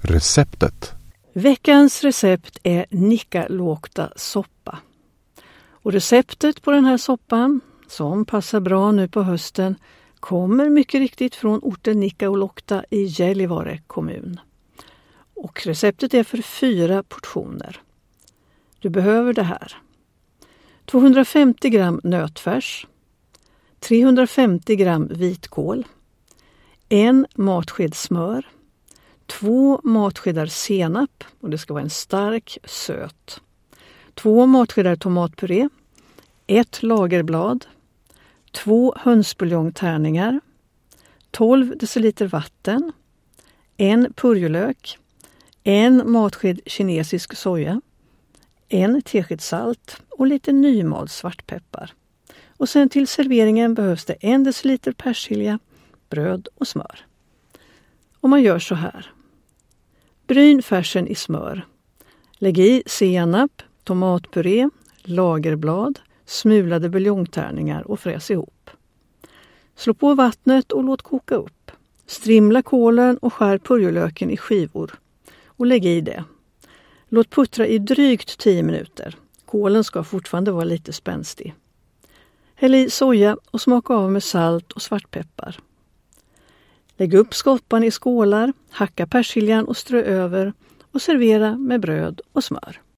Receptet. Veckans recept är nikkaluokta soppa. Och receptet på den här soppan, som passar bra nu på hösten, kommer mycket riktigt från orten Nikkaluokta i Gällivare kommun. Och receptet är för 4 portioner. Du behöver det här: 250 gram nötfärs, 350 gram vitkål, 1 matsked smör, 2 matskedar senap, och det ska vara en stark söt, 2 matskedar tomatpuré, 1 lagerblad, 2 hönsbuljongtärningar, 12 deciliter vatten, 1 purjolök, 1 matsked kinesisk soja, 1 tesked salt och lite nymald svartpeppar. Och sen till serveringen behövs det 1 deciliter persilja, bröd och smör. Och man gör så här: bryn färsen i smör. Lägg i senap, tomatpuré, lagerblad, smulade buljongtärningar och fräs ihop. Slå på vattnet och låt koka upp. Strimla kålen och skär purjolöken i skivor och lägg i det. Låt puttra i drygt 10 minuter. Kålen ska fortfarande vara lite spänstig. Häll i soja och smaka av med salt och svartpeppar. Lägg upp skorpan i skålar, hacka persiljan och strö över och servera med bröd och smör.